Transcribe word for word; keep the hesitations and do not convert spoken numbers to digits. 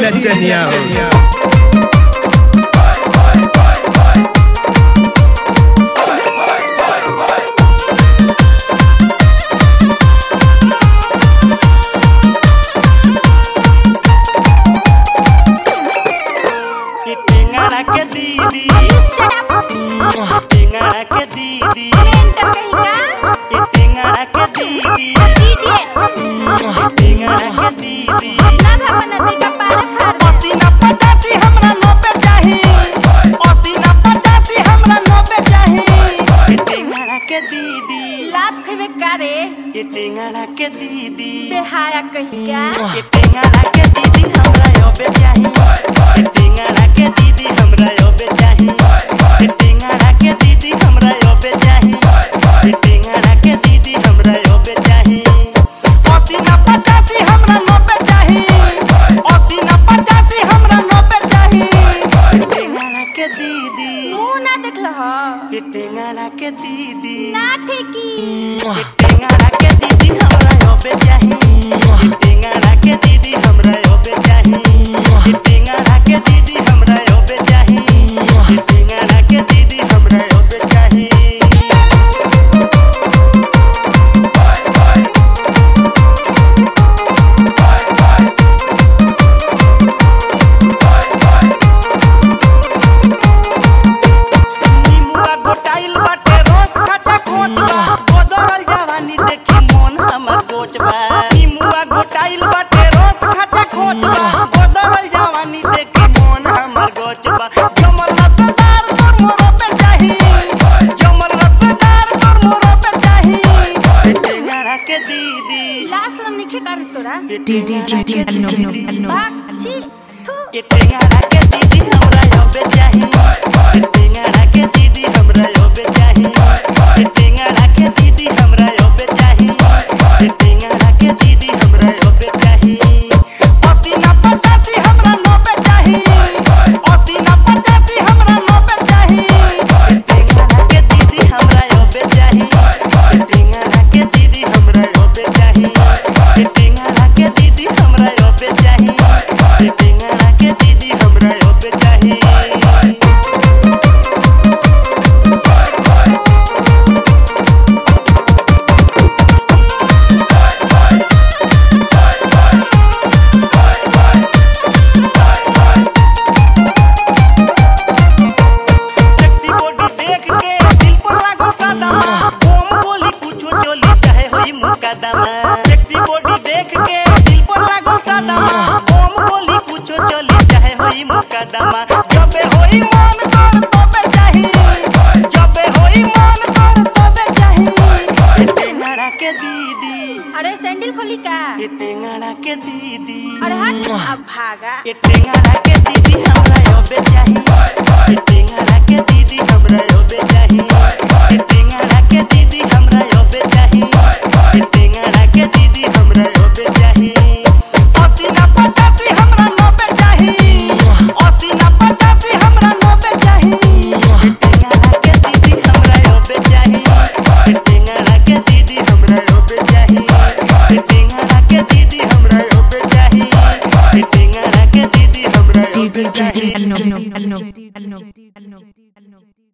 नचनिया टेंगड़ा के दीदी टेंगड़ा के दीदी ये टेंगड़ा के दीदी टेंगड़ा के दीदी पसीना पचासी हमरा नब्बे चाही पसीना पचासी हमरा नब्बे चाही ये टेंगड़ा के दीदी लात खइबे कारे ये टेंगड़ा के दीदी बेहाया कहीं क्या ये टेंगड़ा के दीदी हमरा नब्बे चाही ये टेंगड़ा के दीदी हमरा नब्बे चाही ये टेंगड़ा के दीदी हमरा नब्बे चाही ये टेंगड़ा के दीदी हमरा नब्बे चाही पसीना पचासी हमरा नब्बे चाही पसीना पचासी हमरा नब्बे चाही ये टेंगड़ा के दीदी तू ना देखल ह ये टेंगड़ा के दीदी ना ठेकी ये टेंगड़ा के दीदी हमरा नब्बे चाही ये टेंगड़ा के दीदी हमरा नब्बे चाही ये टेंगड़ा के दीदी हमरा नब्बे चाही ये टेंगड़ा के दीदी हमरा नब्बे चाही निमुआ गोटाइल बाटे रोज खाचा खोचबा बदरल जवानी देखी मन हमर गोचबा निमुआ गोटाइल बाटे रोज खाचा खोचबा बदरल जवानी देखी मन हमर गोचबा जमल रसदार तोर मोरो पे चाही जमल रसदार तोर मोरो पे चाही टेंगड़ा के दीदी लाश में निखे कर तोरा टेंगड़ा के दीदी भाग छी थू ये टेंगड़ा के दीदी हमरा नब्बे चाही ये टेंगड़ा के दीदी हमरा नब्बे चाही ये टेंगड़ा के दीदी हमरा नब्बे चाही ये टेंगड़ा के दीदी हमरा नब्बे चाही पसीना पचासी हमरा नब्बे चाही पसीना पचासी हमरा नब्बे चाही ये टेंगड़ा के दीदी हमरा नब्बे चाही ये टेंगड़ा के दीदी हमरा नब्बे चाही ये टेंगड़ा के दीदी हमरा नब्बे चाही ये टेंगड़ा के दीदी हमरा नब्बे चाही सेक्सी बॉडी देख के दिल पर लागो सदमा ओम बोली कुछो चली चाहे होई मुकदमा सेक्सी बॉडी देख के दिल पर लागो सदमा ओम बोली कुछो चली चाहे होई मुकदमा जबे होई मन तोर तबे चाही जबे होई मन तोर तबे चाही ये टेंगड़ा के दीदी अरे सैंडल खोली का ये टेंगड़ा के दीदी अरे हट अब भागा ये टेंगड़ा के दीदी हमरा नब्बे चाही ये टेंगड़ा के दीदी हमरा नब्बे चाही ये टेंगड़ा के दीदी हमरा नब्बे चाही ये टेंगड़ा के दीदी हमरा नब्बे चाही पसीना पचासी हमरा नब्बे चाही पसीना पचासी हमरा नब्बे चाही ये टेंगड़ा के दीदी हमरा नब्बे चाही ये टेंगड़ा के दीदी हमरा नब्बे चाही ये टेंगड़ा के दीदी हमरा नब्बे चाही ये टेंगड़ा के दीदी हमरा नब्बे चाही D D G N O N O N O N O N O